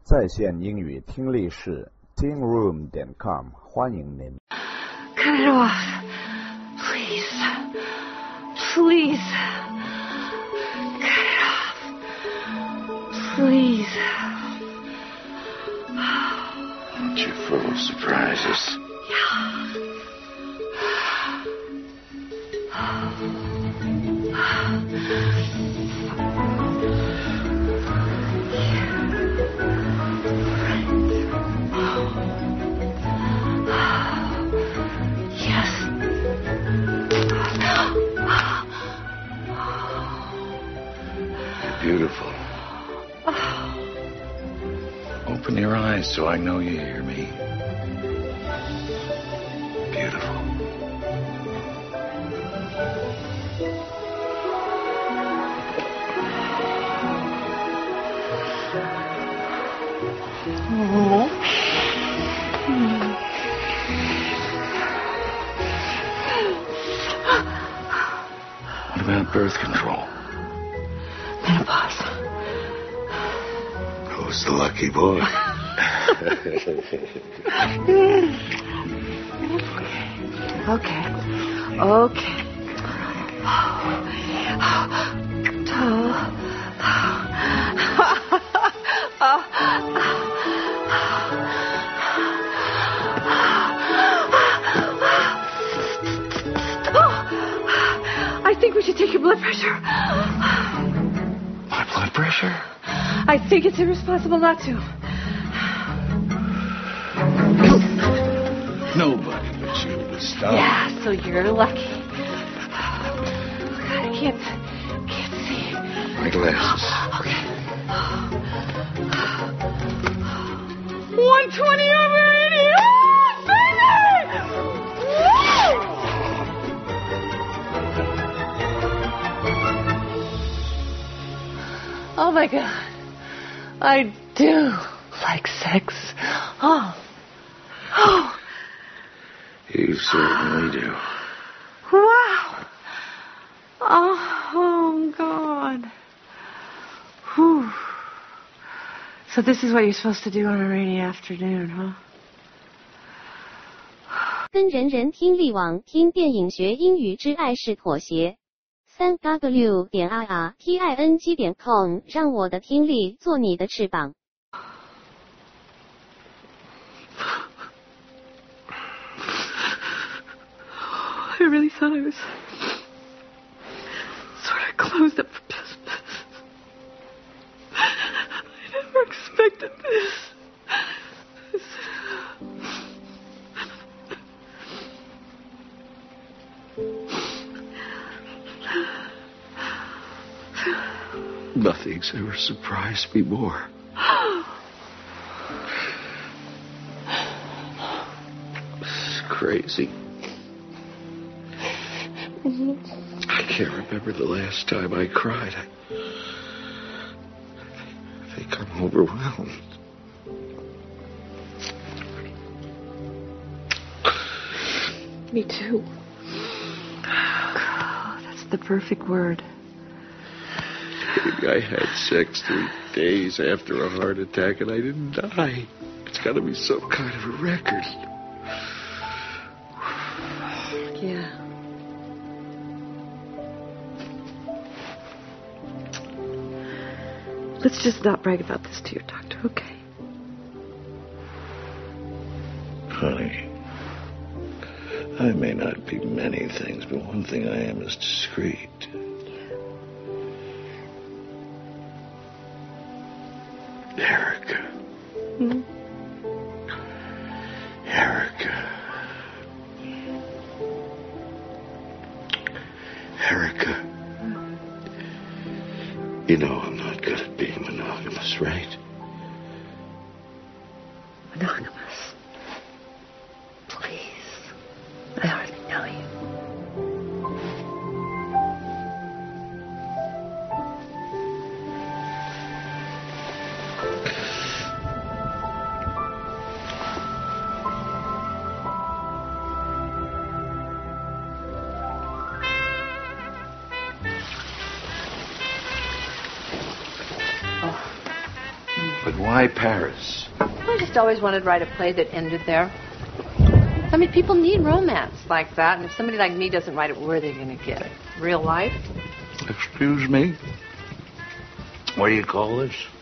在线英语听力室 tingroom.com 欢迎您。 Cut it off. Please. Please. Cut it off. Please. Aren't you full of surprises? Beautiful. Open your eyes so I know you hear me. Beautiful. What about birth control? Menopause. Who's the lucky boy? Okay. I think we should take your blood pressure. My blood pressure? I think it's irresponsible not to. Nobody but you would stop. Yeah, so you're lucky. God, I can't see. My glasses. Okay. 120 over 80. Oh, my God. I do like sex. Oh. You certainly do. Wow. Oh, God. Whew. So this is what you're supposed to do on a rainy afternoon, huh? 跟人人听力网听电影学英语之爱是妥协。3w.irting.com 让我的听力做你的翅膀。 I really thought I was sort of closed up for business. I never expected this. Nothing's ever surprised me more. This is crazy. I can't remember the last time I cried. I think I'm overwhelmed. Me too. Oh, that's the perfect word. I had sex 3 days after a heart attack and I didn't die. It's got to be some kind of a record. Yeah. Let's just not brag about this to your doctor, okay? Honey, I may not be many things, but one thing I am is discreet. Erica. Hmm? Erica. Erica. You know I'm not good at being monogamous, right? Monogamous. Please. I hardly know you. Why Paris? I just always wanted to write a play that ended there. I mean, people need romance like that, and if somebody like me doesn't write it, where are they going to get it? Real life? Excuse me? What do you call this?